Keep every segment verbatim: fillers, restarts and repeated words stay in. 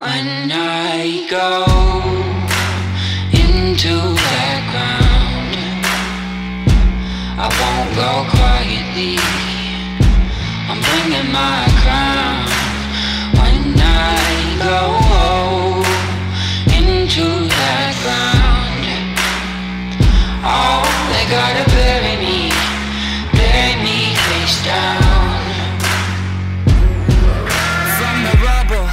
When I go into that ground, I won't go quietly. I'm bringing my crown. When I go into that ground, oh, they gotta bury me, bury me face down. From the rubble,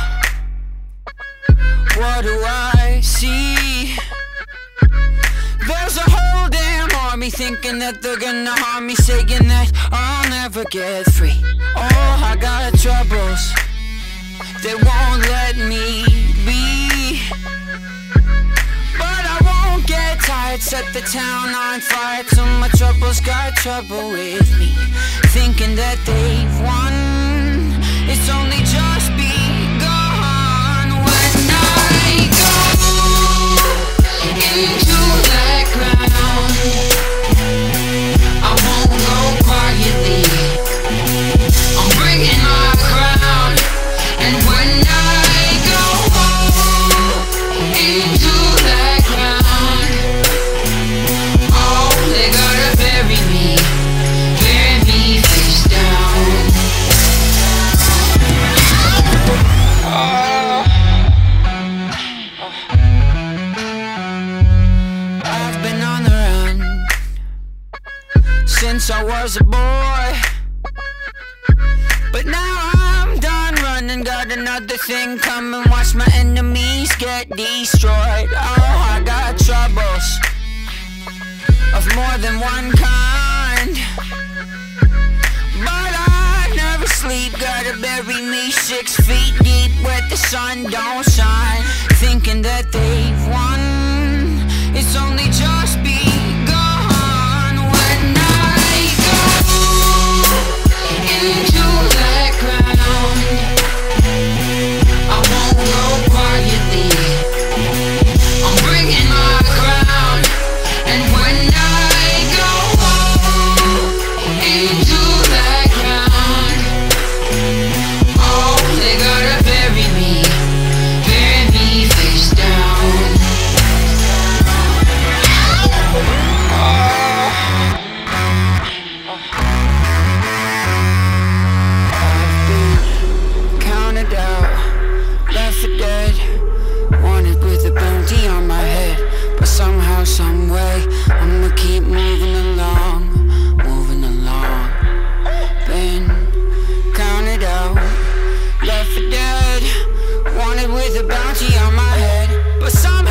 what do I see? There's a whole damn army thinking that they're gonna harm me, saying that I'll never get free. Oh, I got troubles, they won't let me be. But I won't get tired, set the town on fire till my troubles got trouble with me. Thinking that they've won, it's only just begun. When I go into that ground, I won't go quietly. I'm bringing my crown. And when I go into that ground, oh, they gotta bury me, bury me face down. Oh. I've been on the run since I was a boy, but now I'm done running, got another thing coming. Watch my enemies get destroyed. Oh, I got troubles of more than one kind, but I never sleep. Gotta bury me six feet deep where the sun don't shine. Thinking that they've won, it's only just begun. When I go into that ground, I won't go quietly. I'm bringing my crown. And when I go into that ground, oh, they gotta bury me, bury me face down. Counted out, left for dead, wanted with a bounty on my head. But somehow, someway, I'ma keep moving along, moving along. Been counted out, left for dead, wanted with a bounty on my head. But somehow